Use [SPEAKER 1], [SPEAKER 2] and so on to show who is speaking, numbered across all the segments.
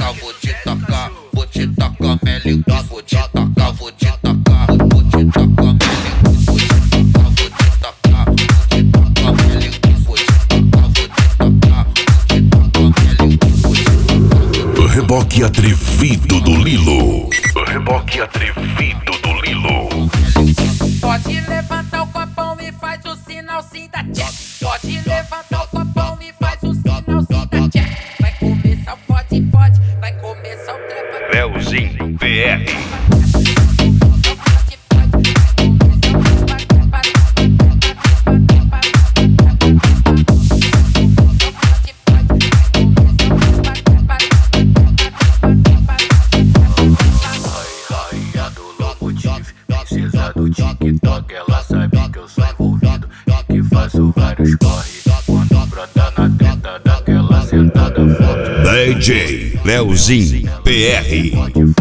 [SPEAKER 1] vou te tacar, melinho, vou te tacar, vou te tacar, vou te tacar, melinho, vou te tacar, vou te tacar, vou te tacar, melinho, vou te tacar, vou te tacar, vou te tacar, melinho, vou te tacar.
[SPEAKER 2] O reboque atrevido do Lilo. O reboque atrevido do Lilo.
[SPEAKER 3] Pode levantar o copão e faz o sinal sim da tchê. Pode levantar o copão e faz o sinal sim da tchê. Vai começar o fode, fode, vai começar o trepa.
[SPEAKER 2] Leozinho PR.
[SPEAKER 4] Princesa do TikTok, ela sabe que eu sou envolvido e que faço vários corre. Quando brota na teta daquela sentada forte.
[SPEAKER 2] DJ Leozinho PR.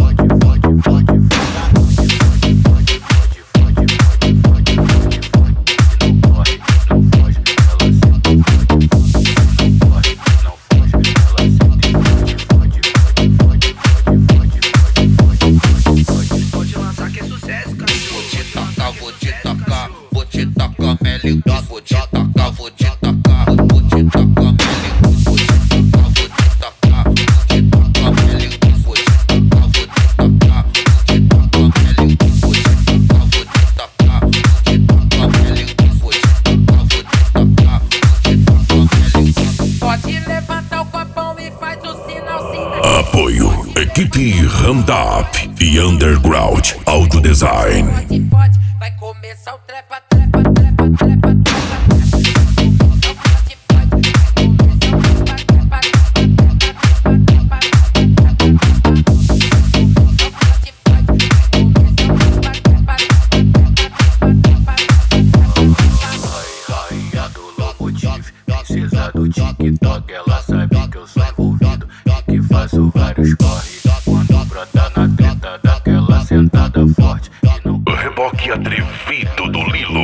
[SPEAKER 1] Vou te tacar, melinho, vou te tacar, vou te tacar, vou te tacar, melinho, vou te tacar, vou te tacar, vou te tacar, melinho, vou te tacar, vou te tacar, vou te tacar, melinho, vou te tacar, vou te tacar, vou te tacar, melinho, vou te tacar, vou te tacar, vou te tacar, melinho.
[SPEAKER 3] Pode levantar o copão e faz o sinal sim da tchê.
[SPEAKER 2] Apoio Equipe Randap e Underground Audio Design.
[SPEAKER 3] Pode, pode, vai começar o trepa, trepa, trepa, trepa, trepa.
[SPEAKER 4] Rainha do Lomotive, princesa do TikTok, ela sabe que eu sou envolvido e que faço vários corre. Quando brota na teta daquela sentada forte.
[SPEAKER 2] O reboque atrevido do Lilo.